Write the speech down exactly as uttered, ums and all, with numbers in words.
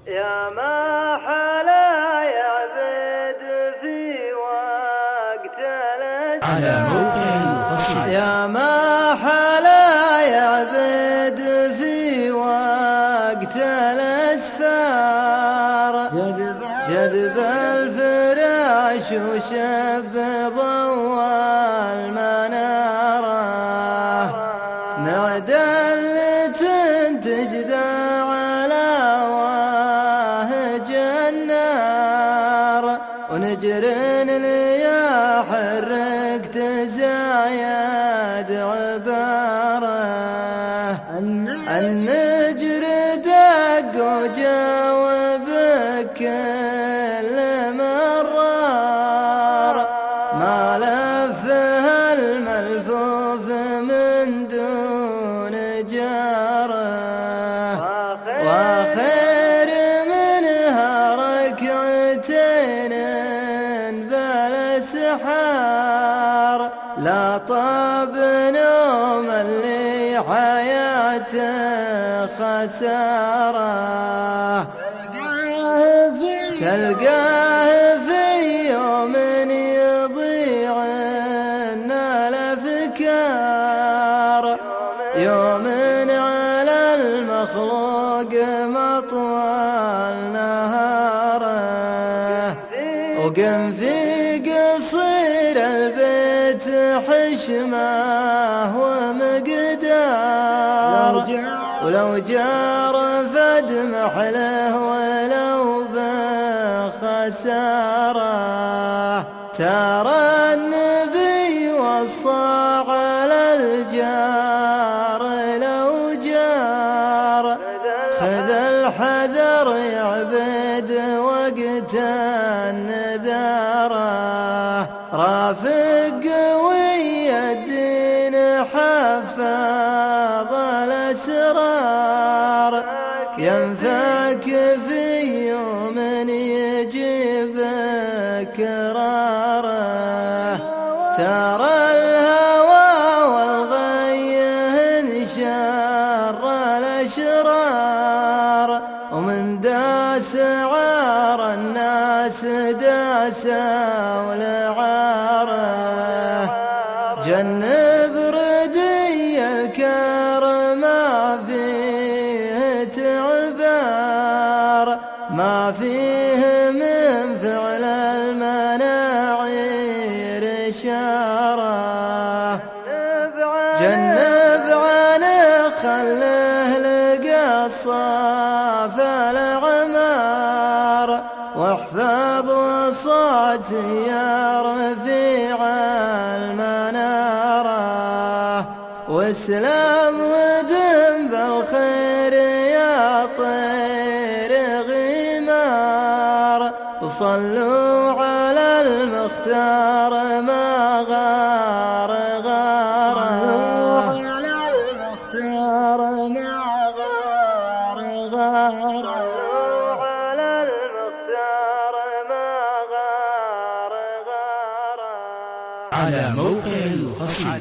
يا ما حلا يعبد في وقت الأسفار على موقع القصيدة. يا ما حلا يعبد في وقت الأسفار جذب الفراش وشب ضوى المنارة معدن تنتج ذا على واهج النار ونجرن ليا حرك تزايد عباره النجر دق وجاوب كل مرار ما لفها الملفوف من دون جاره وخير منها ركعتين بالاسحار لا طاب نوم اللي حياته خساره تلقاه في يوم يضيع الافكار يوم على المخلوق مطوى نهاره وقم في قصير البيت حشمه ومقدار ولو جار فد محله ولو بخساره ترى النبي وصى على الجار لو جار خذ الحذر يعبد وقت النذاره رافق قوي الدين حفاظ الأسرار ينفعك في يوم يجيب كراره ترى الهوى والغي انشر الأشرار ومن داس عار الناس داس ولعاره جنب ردي الكار ما فيه تعبار ما فيه من فعل المناعير إشارة جنب عنه خله لقى الصاف العمار واحفظ وصاتي يا رفيع المنارة واسلام ودم بالخير يا طير غمار وصلوا على المختار ما غار غاره على المختار ما غار غاره على المختار ما غار غاره على موقع القصيدة.